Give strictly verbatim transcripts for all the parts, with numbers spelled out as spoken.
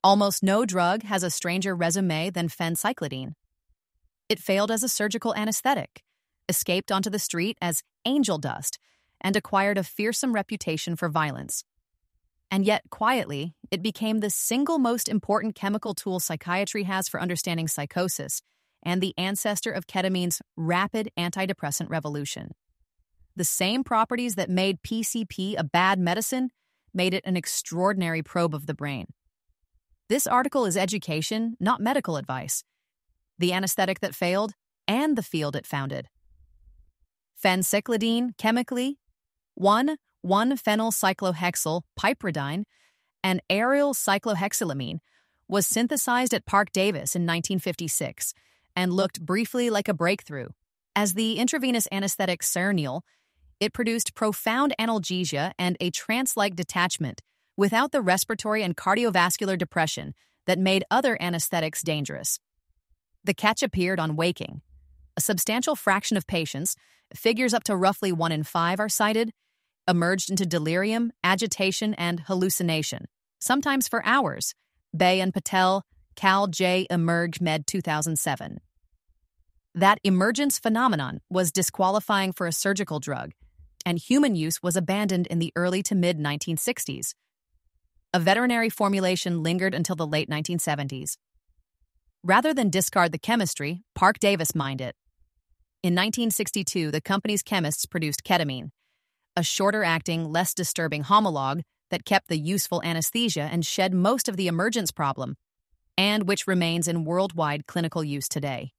Almost no drug has a stranger resume than phencyclidine. It failed as a surgical anesthetic, escaped onto the street as angel dust, and acquired a fearsome reputation for violence. And yet, quietly, it became the single most important chemical tool psychiatry has for understanding psychosis and the ancestor of ketamine's rapid antidepressant revolution. The same properties that made P C P a bad medicine made it an extraordinary probe of the brain. This article is education, not medical advice. The anesthetic that failed and the field it founded. Phencyclidine, chemically, one one phenylcyclohexyl piperidine, and aryl cyclohexylamine, was synthesized at Parke-Davis in nineteen fifty-six and looked briefly like a breakthrough. As the intravenous anesthetic Sernyl, it produced profound analgesia and a trance-like detachment without the respiratory and cardiovascular depression that made other anesthetics dangerous. The catch appeared on waking. A substantial fraction of patients, figures up to roughly one in five are cited, emerged into delirium, agitation, and hallucination, sometimes for hours. Bay and Patel, Cal J. Emerge Med two thousand seven. That emergence phenomenon was disqualifying for a surgical drug, and human use was abandoned in the early to mid nineteen sixties. A veterinary formulation lingered until the late nineteen seventies. Rather than discard the chemistry, Parke-Davis mined it. In nineteen sixty-two, the company's chemists produced ketamine, a shorter-acting, less disturbing homologue that kept the useful anesthesia and shed most of the emergence problem, and which remains in worldwide clinical use today.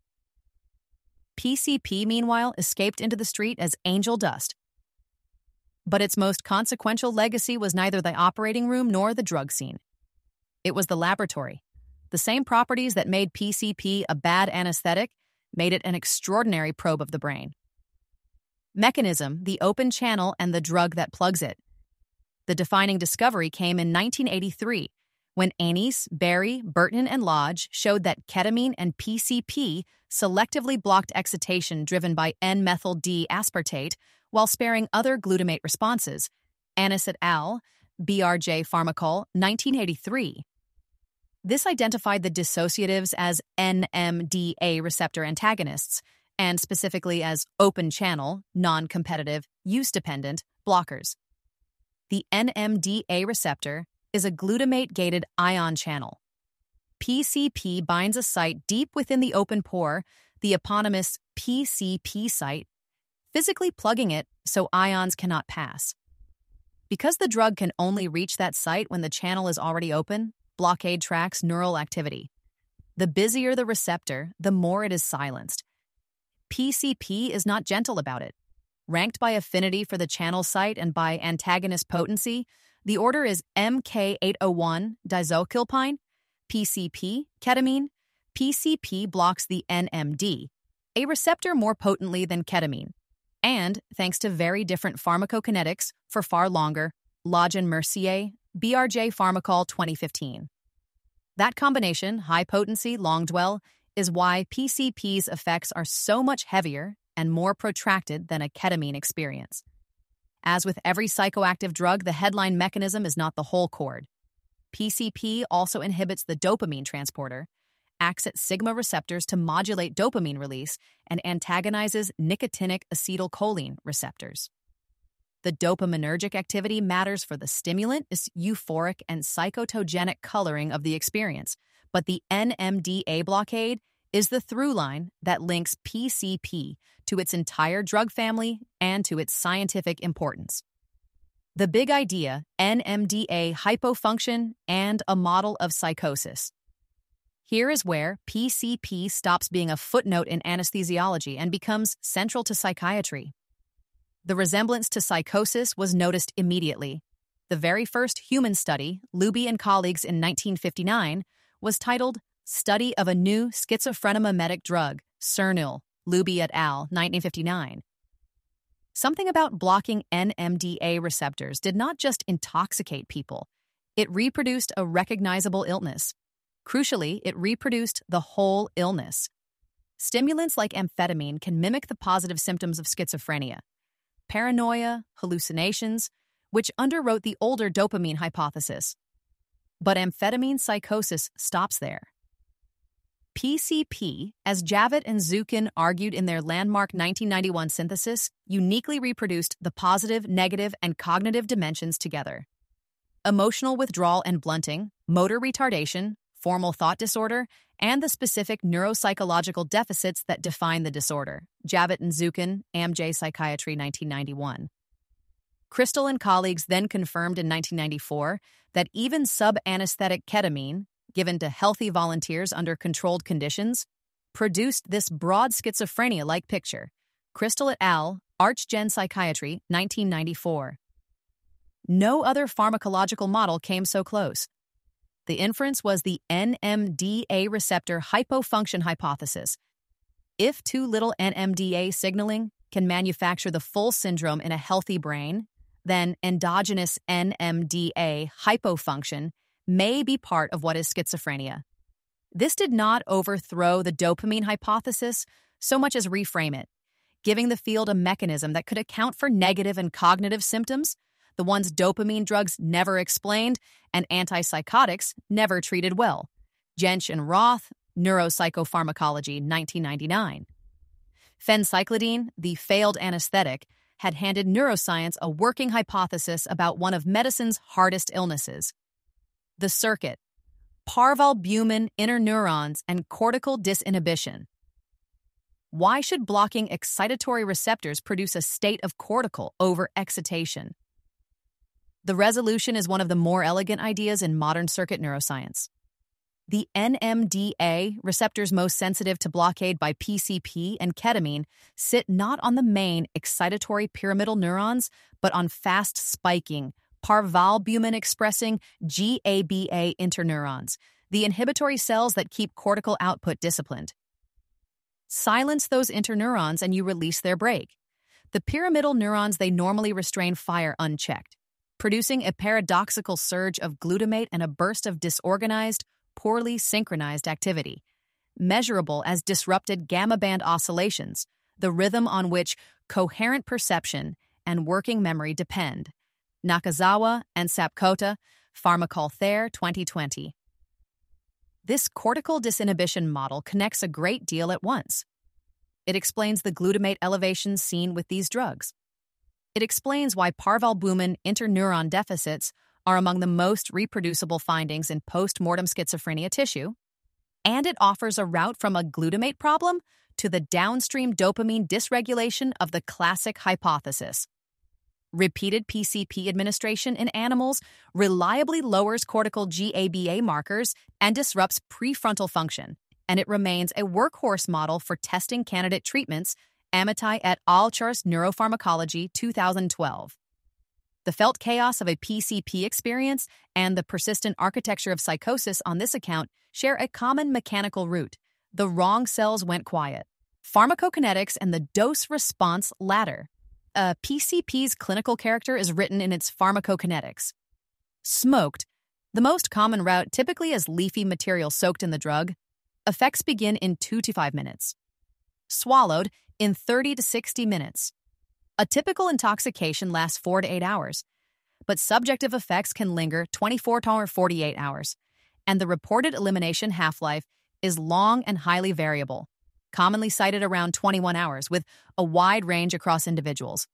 P C P, meanwhile, escaped into the street as angel dust. But its most consequential legacy was neither the operating room nor the drug scene. It was the laboratory. The same properties that made P C P a bad anesthetic made it an extraordinary probe of the brain. Mechanism, the open channel, and the drug that plugs it. The defining discovery came in nineteen eighty-three, when Anise, Berry, Burton, and Lodge showed that ketamine and P C P selectively blocked excitation driven by N-methyl D aspartate while sparing other glutamate responses. Anise et al., B R J Pharmacol, nineteen eighty-three. This identified the dissociatives as N M D A receptor antagonists, and specifically as open-channel, non-competitive, use-dependent blockers. The N M D A receptor is a glutamate-gated ion channel. P C P binds a site deep within the open pore, the eponymous P C P site, physically plugging it so ions cannot pass. Because the drug can only reach that site when the channel is already open, blockade tracks neural activity. The busier the receptor, the more it is silenced. P C P is not gentle about it. Ranked by affinity for the channel site and by antagonist potency, the order is M K eight oh one, dizokilpine, P C P, ketamine. P C P blocks the N M D, a receptor more potently than ketamine, and, thanks to very different pharmacokinetics, for far longer. Lodge and Mercier, B R J Pharmacol twenty fifteen. That combination, high potency, long dwell, is why P C P's effects are so much heavier and more protracted than a ketamine experience. As with every psychoactive drug, the headline mechanism is not the whole chord. P C P also inhibits the dopamine transporter, acts at sigma receptors to modulate dopamine release, and antagonizes nicotinic acetylcholine receptors. The dopaminergic activity matters for the stimulant, is euphoric and psychotogenic coloring of the experience, but the N M D A blockade is the through line that links P C P to its entire drug family and to its scientific importance. The big idea, N M D A hypofunction and a model of psychosis. Here is where P C P stops being a footnote in anesthesiology and becomes central to psychiatry. The resemblance to psychosis was noticed immediately. The very first human study, Luby and colleagues in nineteen fifty-nine, was titled Study of a New Schizophrenomimetic Drug, Sernyl, Luby et al., nineteen fifty-nine. Something about blocking N M D A receptors did not just intoxicate people. It reproduced a recognizable illness. Crucially, it reproduced the whole illness. Stimulants like amphetamine can mimic the positive symptoms of schizophrenia: paranoia, hallucinations, which underwrote the older dopamine hypothesis. But amphetamine psychosis stops there. P C P, as Javitt and Zukin argued in their landmark nineteen ninety-one synthesis, uniquely reproduced the positive, negative, and cognitive dimensions together. Emotional withdrawal and blunting, motor retardation, formal thought disorder, and the specific neuropsychological deficits that define the disorder. Javitt and Zukin, Amj Psychiatry, nineteen ninety-one. Crystal and colleagues then confirmed in nineteen ninety-four that even sub-anesthetic ketamine, given to healthy volunteers under controlled conditions, produced this broad schizophrenia-like picture. Crystal et al., ArchGen Psychiatry, nineteen ninety-four. No other pharmacological model came so close. The inference was the N M D A receptor hypofunction hypothesis. If too little N M D A signaling can manufacture the full syndrome in a healthy brain, then endogenous N M D A hypofunction may be part of what is schizophrenia. This did not overthrow the dopamine hypothesis so much as reframe it, giving the field a mechanism that could account for negative and cognitive symptoms, the ones dopamine drugs never explained and antipsychotics never treated well. Jensch and Roth, Neuropsychopharmacology, nineteen ninety-nine. Phencyclidine, the failed anesthetic, had handed neuroscience a working hypothesis about one of medicine's hardest illnesses. The circuit, parvalbumin interneurons and cortical disinhibition. Why should blocking excitatory receptors produce a state of cortical over-excitation? The resolution is one of the more elegant ideas in modern circuit neuroscience. The N M D A, receptors most sensitive to blockade by P C P and ketamine, sit not on the main excitatory pyramidal neurons, but on fast-spiking, parvalbumin-expressing G A B A interneurons, the inhibitory cells that keep cortical output disciplined. Silence those interneurons and you release their brake. The pyramidal neurons they normally restrain fire unchecked, producing a paradoxical surge of glutamate and a burst of disorganized, poorly synchronized activity, measurable as disrupted gamma band oscillations, the rhythm on which coherent perception and working memory depend. Nakazawa and Sapkota, Pharmacol-Thayer, twenty twenty. This cortical disinhibition model connects a great deal at once. It explains the glutamate elevations seen with these drugs. It explains why parvalbumin interneuron deficits are among the most reproducible findings in post-mortem schizophrenia tissue, and it offers a route from a glutamate problem to the downstream dopamine dysregulation of the classic hypothesis. Repeated P C P administration in animals reliably lowers cortical G A B A markers and disrupts prefrontal function, and it remains a workhorse model for testing candidate treatments. Amitai et al. Charts Neuropharmacology, two thousand twelve. The felt chaos of a P C P experience and the persistent architecture of psychosis on this account share a common mechanical root. The wrong cells went quiet. Pharmacokinetics and the dose-response ladder. A P C P's clinical character is written in its pharmacokinetics. Smoked, the most common route typically as leafy material soaked in the drug, effects begin in two to five minutes. Swallowed, in thirty to sixty minutes. A typical intoxication lasts four to eight hours, but subjective effects can linger twenty-four to forty-eight hours, and the reported elimination half-life is long and highly variable, commonly cited around twenty-one hours, with a wide range across individuals.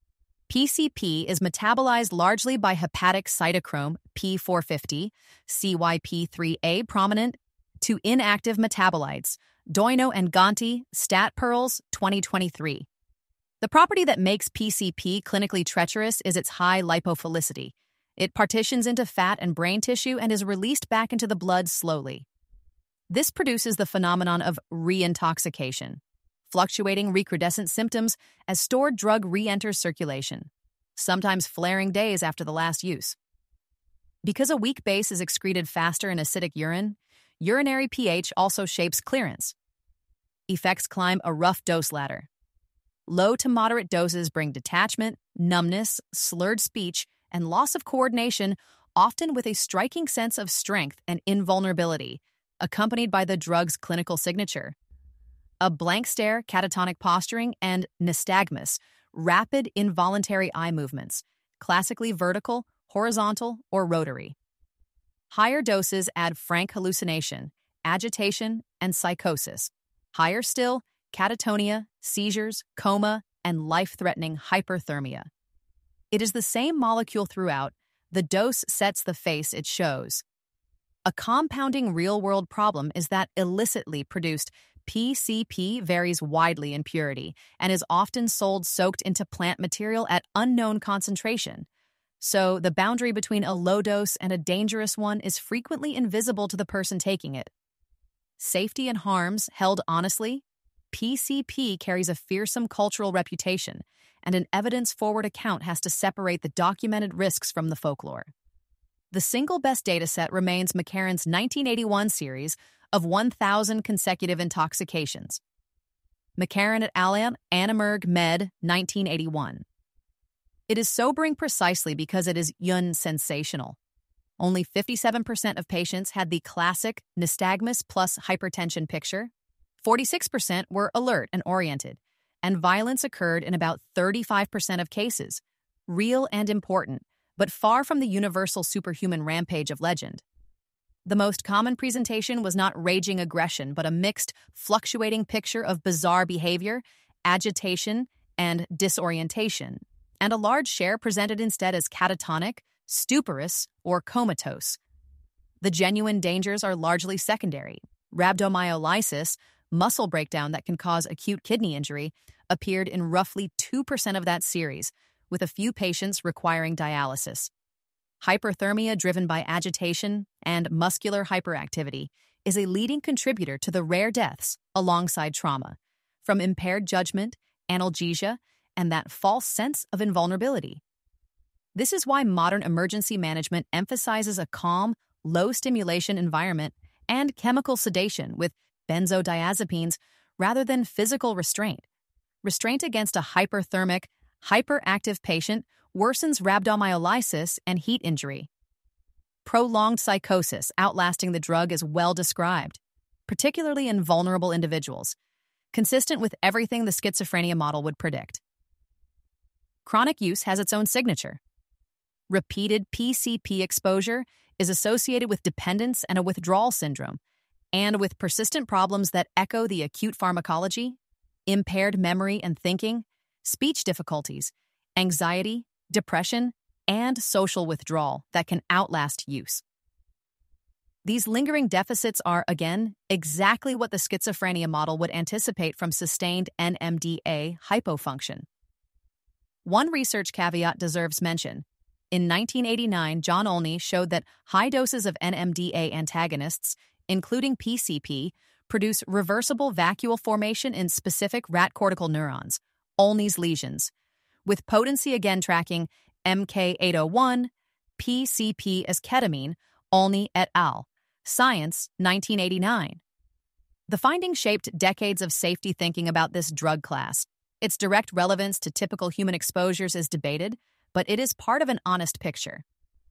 P C P is metabolized largely by hepatic cytochrome P four fifty, C Y P three A prominent, to inactive metabolites, Doino and Gonti, Stat Pearls, twenty twenty-three. The property that makes P C P clinically treacherous is its high lipophilicity. It partitions into fat and brain tissue and is released back into the blood slowly. This produces the phenomenon of reintoxication, fluctuating recrudescent symptoms as stored drug re-enters circulation, sometimes flaring days after the last use. Because a weak base is excreted faster in acidic urine, urinary pH also shapes clearance. Effects climb a rough dose ladder. Low to moderate doses bring detachment, numbness, slurred speech, and loss of coordination, often with a striking sense of strength and invulnerability, accompanied by the drug's clinical signature. A blank stare, catatonic posturing, and nystagmus, rapid involuntary eye movements, classically vertical, horizontal, or rotary. Higher doses add frank hallucination, agitation, and psychosis. Higher still, catatonia, seizures, coma, and life-threatening hyperthermia. It is the same molecule throughout. The dose sets the face it shows. A compounding real-world problem is that illicitly produced P C P varies widely in purity and is often sold soaked into plant material at unknown concentration. So the boundary between a low dose and a dangerous one is frequently invisible to the person taking it. Safety and harms held honestly, P C P carries a fearsome cultural reputation, and an evidence-forward account has to separate the documented risks from the folklore. The single best dataset remains McCarran's nineteen eighty-one series of one thousand consecutive intoxications. McCarran et al. Annenberg Med, nineteen eighty-one. It is sobering precisely because it is yun sensational. Only fifty-seven percent of patients had the classic nystagmus plus hypertension picture. forty-six percent were alert and oriented, and violence occurred in about thirty-five percent of cases. Real and important, but far from the universal superhuman rampage of legend. The most common presentation was not raging aggression, but a mixed, fluctuating picture of bizarre behavior, agitation, and disorientation, and a large share presented instead as catatonic, stuporous, or comatose. The genuine dangers are largely secondary. Rhabdomyolysis, muscle breakdown that can cause acute kidney injury, appeared in roughly two percent of that series, with a few patients requiring dialysis. Hyperthermia driven by agitation and muscular hyperactivity is a leading contributor to the rare deaths alongside trauma, from impaired judgment, analgesia, and that false sense of invulnerability. This is why modern emergency management emphasizes a calm, low-stimulation environment and chemical sedation with benzodiazepines rather than physical restraint. Restraint against a hyperthermic, hyperactive patient worsens rhabdomyolysis and heat injury. Prolonged psychosis outlasting the drug is well described, particularly in vulnerable individuals, consistent with everything the schizophrenia model would predict. Chronic use has its own signature. Repeated P C P exposure is associated with dependence and a withdrawal syndrome, and with persistent problems that echo the acute pharmacology, impaired memory and thinking, speech difficulties, anxiety, depression, and social withdrawal that can outlast use. These lingering deficits are, again, exactly what the schizophrenia model would anticipate from sustained N M D A hypofunction. One research caveat deserves mention. In nineteen eighty-nine, John Olney showed that high doses of N M D A antagonists, including P C P, produce reversible vacuole formation in specific rat cortical neurons, Olney's lesions, with potency again tracking M K eight oh one, P C P as ketamine, Olney et al. Science, nineteen eighty-nine. The findings shaped decades of safety thinking about this drug class. Its direct relevance to typical human exposures is debated, but it is part of an honest picture.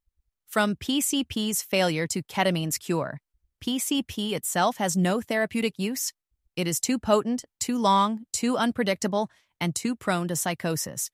From P C P's failure to ketamine's cure, P C P itself has no therapeutic use. It is too potent, too long, too unpredictable, and too prone to psychosis.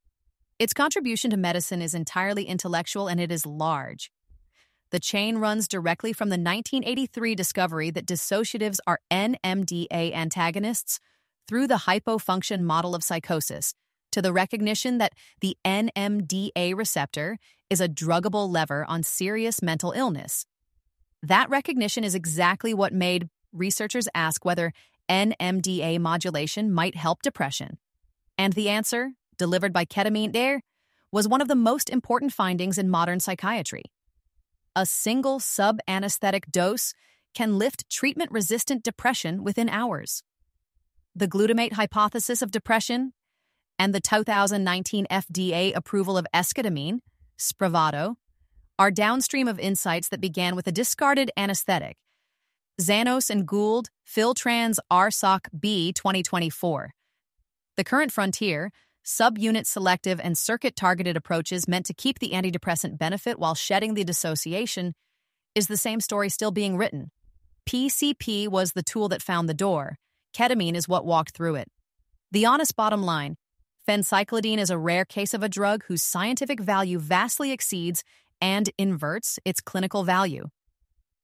Its contribution to medicine is entirely intellectual, and it is large. The chain runs directly from the nineteen eighty-three discovery that dissociatives are N M D A antagonists through the hypofunction model of psychosis, to the recognition that the N M D A receptor is a druggable lever on serious mental illness. That recognition is exactly what made researchers ask whether N M D A modulation might help depression. And the answer, delivered by ketamine there, was one of the most important findings in modern psychiatry. A single sub-anesthetic dose can lift treatment-resistant depression within hours. The glutamate hypothesis of depression and the two thousand nineteen F D A approval of esketamine, Spravato, are downstream of insights that began with a discarded anesthetic. Zanos and Gould, Philtrans R S O C B twenty twenty-four. The current frontier, subunit selective and circuit-targeted approaches meant to keep the antidepressant benefit while shedding the dissociation, is the same story still being written. P C P was the tool that found the door. Ketamine is what walked through it. The honest bottom line, phencyclidine is a rare case of a drug whose scientific value vastly exceeds and inverts its clinical value.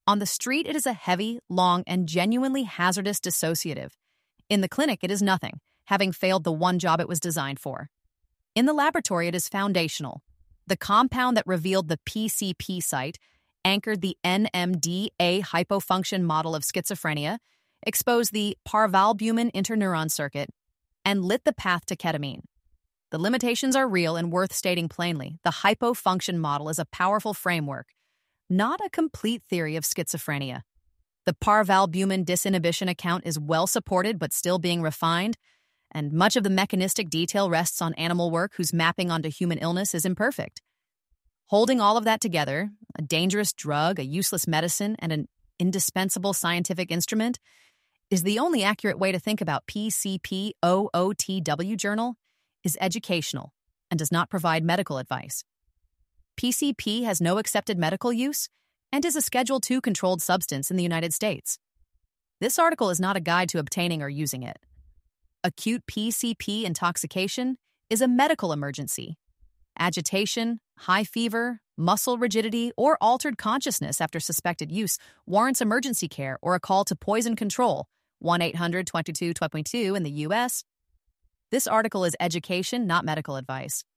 On the street, it is a heavy, long, and genuinely hazardous dissociative. In the clinic, it is nothing, having failed the one job it was designed for. In the laboratory, it is foundational. The compound that revealed the P C P site, anchored the N M D A hypofunction model of schizophrenia, exposed the parvalbumin interneuron circuit, and lit the path to ketamine. The limitations are real and worth stating plainly. The hypofunction model is a powerful framework, not a complete theory of schizophrenia. The parvalbumin disinhibition account is well supported but still being refined, and much of the mechanistic detail rests on animal work whose mapping onto human illness is imperfect. Holding all of that together, a dangerous drug, a useless medicine, and an indispensable scientific instrument, is the only accurate way to think about P C P O O T W journal, is educational and does not provide medical advice. P C P has no accepted medical use and is a Schedule two controlled substance in the United States. This article is not a guide to obtaining or using it. Acute P C P intoxication is a medical emergency. Agitation, high fever, muscle rigidity, or altered consciousness after suspected use warrants emergency care or a call to poison control, one eight hundred, two two two two in the U S. This article is education, not medical advice.